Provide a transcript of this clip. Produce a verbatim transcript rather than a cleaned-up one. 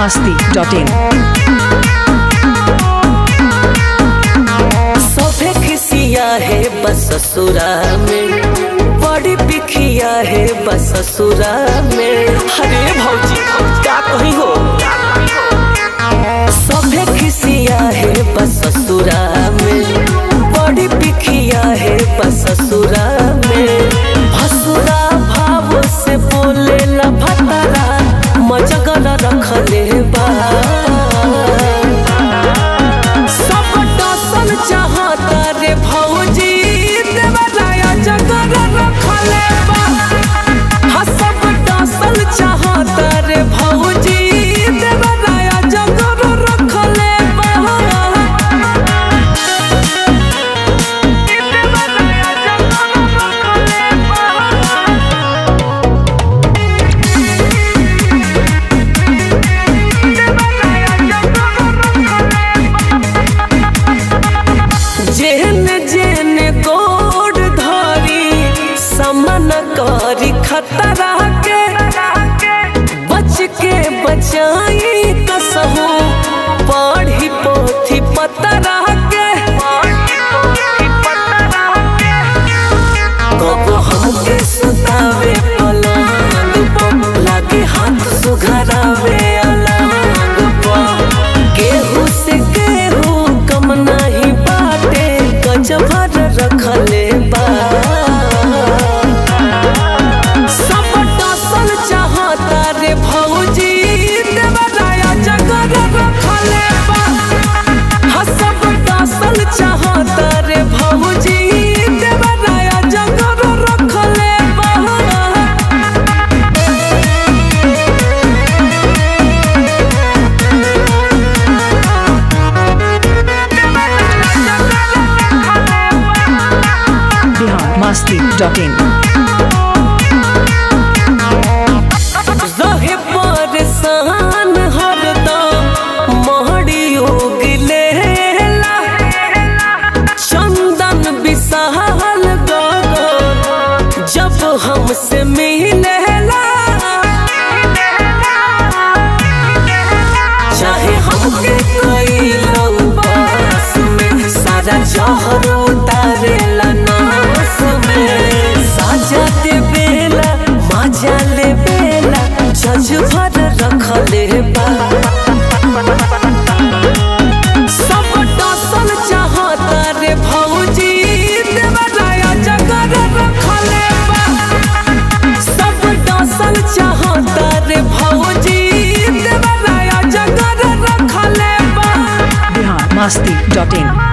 मस्ती dot इन। सभे खिसिया है बस ससुरा में, बड़ी पिखिया है बस ससुरा में। अरे भौजी क्या कही हो, सभे खिसिया है बस ससुरा में, बड़ी पिखिया है बस ससुरा में। भसुरा भाव से बोले ला भतरा मजगर रखले बा, सब डसल चाहता रे भौजी देवराया जगर रखले बा। हाँ सब डसल चाहता रे भौजी देवराया जगर रखले बा। जेने जेने गोड़ धरी समन करी खतरा के, बच के बचाई कसहू पढ़ी पोथी पतरा के। कबो हमके सुतावे पलंग पर, लागे हाथ सुघरावे अलंग पर। केहू से केहू कम नहीं बाटे, गजभर रखले बा। सब डसल चाहता रे भौजी देवराया जगर रखले बा। हाँ सब डसल चाहता रे भौजी देवराया जगर रखले बा। Bihar Masti dot in. रहे परेशान हरदम महड़ी उगलेला, चंदन विशाल गगन जब हमसे मिलेला। चाहे हमके कोई बस में, सारा जहर उतारेला नास में। साजा दे बेला मजा ले बेला, जजभर रखले बा। सब डसल चाहता रे भौजी देवराया जगर रखले बा। सब डसल चाहता रे भौजी देवराया जगर रखले बा। बिहार मस्ती डॉट इन।